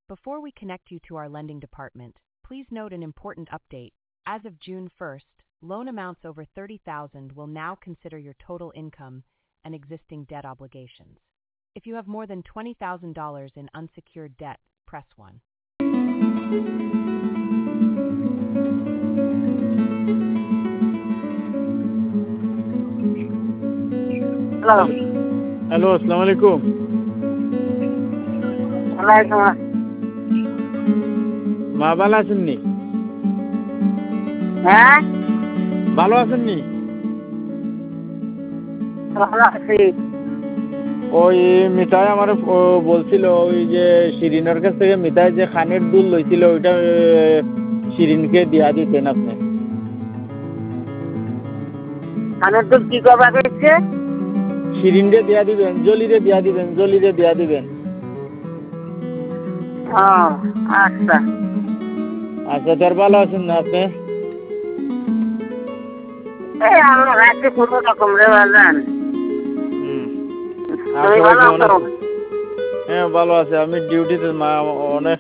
Before we connect you to our lending department, please note an important update. As of June 1st, loan amounts over $30,000 will now consider your total income and existing debt obligations. If you have more than $20,000 in unsecured debt, press 1. Hello. Hello, আসসালামু আলাইকুম। ওয়ালাইকুম আসসালাম। মা ভালো আছেননি? হ্যাঁ, ভালো আছেননি? ভালো আছি। ওই মিতাই আমার বলছিল ওই যে শিরিনের কাছ থেকে মিতাই যে খানের দুল লইছিল ওইটা শিরিনকে দিয়া দিতেন আপনি। কানের দুল কি করবা গেছে? শিরিনকে দিয়া দিবেন, জলিরে দিয়া দিবেন, জলিরে দিয়া দিবেন। ও আচ্ছা। আচ্ছা, তার ভালো আছেন না আপনি? এই আমরা রাতে কোনো রকম রে বাজান। তুমি ভালো আছো? হ্যাঁ, ভালো আছে। আমি ডিউটিতে, মা অনেক